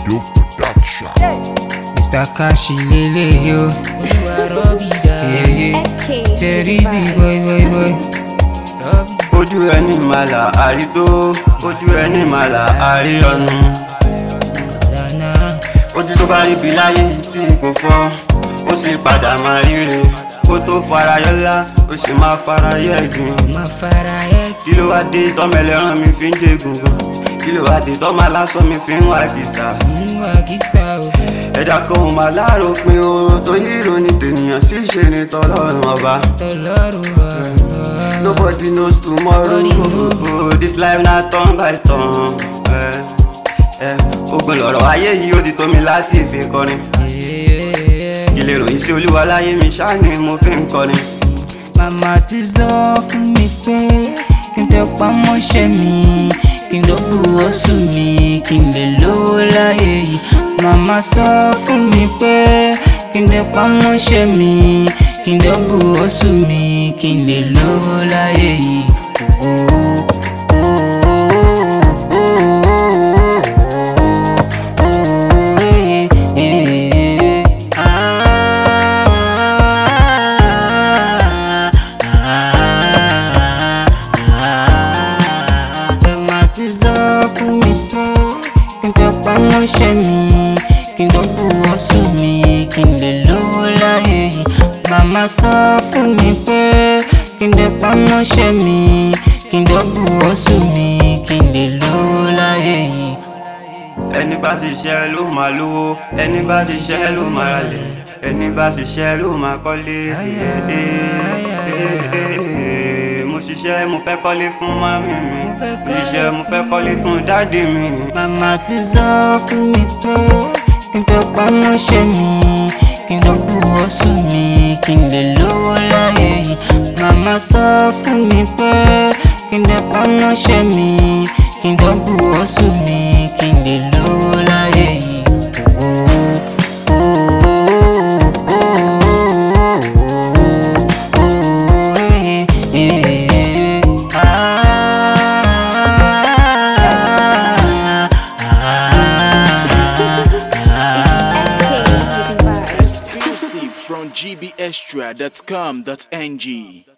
Mr. Kashi Lele yo. Cherry boy. Ojú ẹni màlà àrídó, ojú ẹni màlà àríyànnu. Ojú tó bá ríbi láyé tí kò fọ́, ó sì padà máa ríre. Kó tó fara yọ́lá, ó sì máa fara yẹ́gùn. Kí ló wá dé tọ́mọ ẹlẹ́ran mi fi ń jẹ egungun? Kí ló wá dé tọ́mọ aláṣọ mi fi ń wá kìsà? Ẹ̀dá kan ò máa láàròpin o, tó yíro ní tènìyàn sì ṣe ní tọlọ́run ọba. Nobody knows tomorrow. This life na turn by turn. Ogun lọ̀rọ̀ ayé yìí ó ti tó mi láti fi kọrin. Kí lè ròyìn sí Olúwa láyé mi ṣáà ni mo fi ń kọrin. Màmá ti sọ fún mi pé kí n tẹpá mọ́ṣẹ́ mi, kí n lókù oṣù mi, kí n lè lówó láyé yìí. Màmá sọ fún mi pé kí n tẹpá mọ́ṣẹ́ mi, kí n lókù oṣù mi, kí n lè lówó láyé yìí. Mọ́ṣẹ́ mi, kí n lókù oṣù mi, kí n lè lówó láyé yìí. Màmá sọ fún mi pé kí n tẹpá mọ́ṣẹ́ mi, kí n lókù oṣù mi, kí n lè lówó láyé yìí. Ẹni bá ṣiṣẹ́ ló máa lówó, ẹni bá ṣiṣẹ́ ló máa ralẹ̀, ẹni bá ṣiṣẹ́ ló máa kọ́lé. Mo ṣiṣẹ́ mo fẹ́ kọ́lé fún mami mi, mo ṣiṣẹ́ mo fẹ́ kọ́lé fún dáàdì mi. Màmá ti sọ fún mi pé kí n tẹpá mọ́ṣẹ́ mi, kí n lókù oṣù mi, kí n lè lówó láyé yìí. Màmá sọ fún mi pé kí n tẹpá mọ́ṣẹ́ mi, kí n lókù oṣù mi, kí n lè lówó láyé yìí. From gbextra.com.ng